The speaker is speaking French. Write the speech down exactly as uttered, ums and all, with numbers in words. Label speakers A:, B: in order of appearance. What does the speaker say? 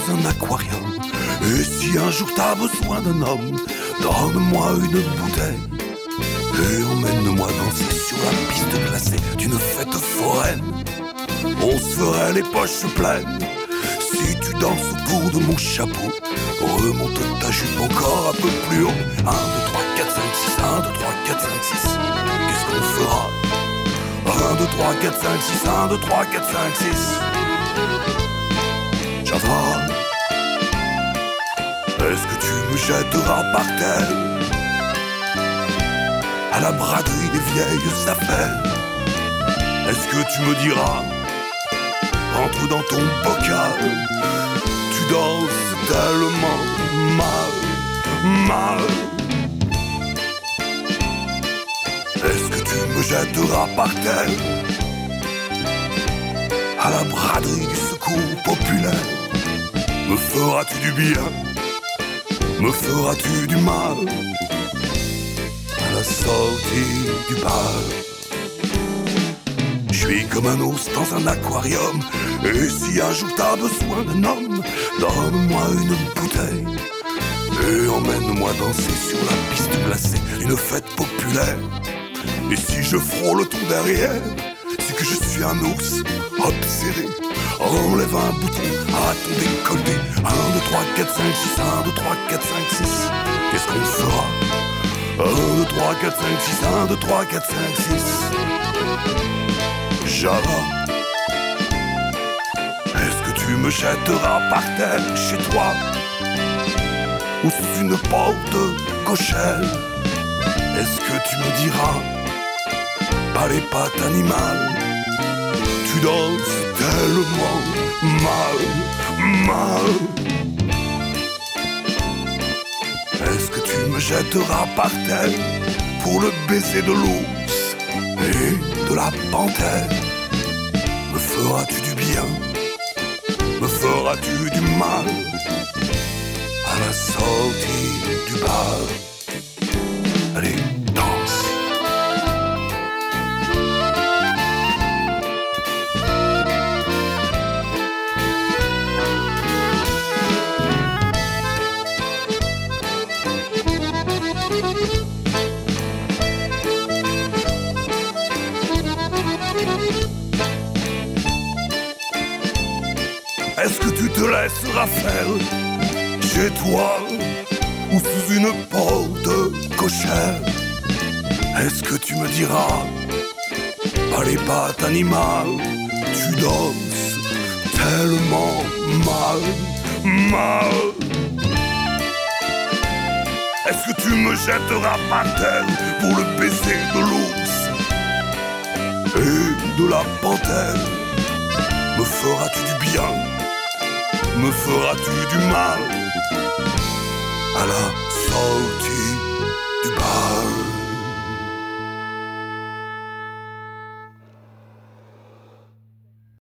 A: dans un aquarium. Et si un jour t'as besoin d'un homme, donne-moi une bouteille et emmène-moi danser sur la piste glacée d'une fête foraine. On se ferait les poches pleines si tu danses autour de mon chapeau. Remonte ta jupe encore un peu plus haut. un, deux, trois, quatre, cinq, six, un, deux, trois, quatre, cinq, six. Qu'est-ce qu'on fera? un, deux, trois, quatre, cinq, six, un, deux, trois, quatre, cinq, six. Java, est-ce que tu me jetteras par terre à la braderie des vieilles affaires? Est-ce que tu me diras, rentre dans ton bocal, tu danses tellement mal, mal. Est-ce que tu me jetteras par terre à la braderie du secours populaire? Me feras-tu du bien? Me feras-tu du mal? À la sortie du bar, je suis comme un ours dans un aquarium. Et si un jour t'as besoin d'un homme, donne-moi une bouteille et emmène-moi danser sur la piste glacée d'une fête populaire. Et si je frôle ton derrière, c'est que je suis un ours obsédé. Enlève un bouton à ton décolleté. un, deux, trois, quatre, cinq, six, un, deux, trois, quatre, cinq, six. Qu'est-ce qu'on fera? un, deux, trois, quatre, cinq, six, un, deux, trois, quatre, cinq, six. Java, est-ce que tu me jetteras par terre chez toi ou sous une porte cochère? Est-ce que tu me diras, pas les pattes animales, tu danses tellement mal, mal. Est-ce que tu me jetteras par terre pour le baiser de l'ours et de la panthère? Me feras-tu du bien? Me feras-tu du mal? À la sortie du bar, allez, danse. Est-ce que tu te laisseras faire chez toi ou sous une porte cochère? Est-ce que tu me diras, pas les pattes animales, tu danses tellement mal, mal. Est-ce que tu me jetteras par terre pour le baiser de l'ours et de la panthère? Me feras-tu du bien? Me feras-tu du mal? À la sortie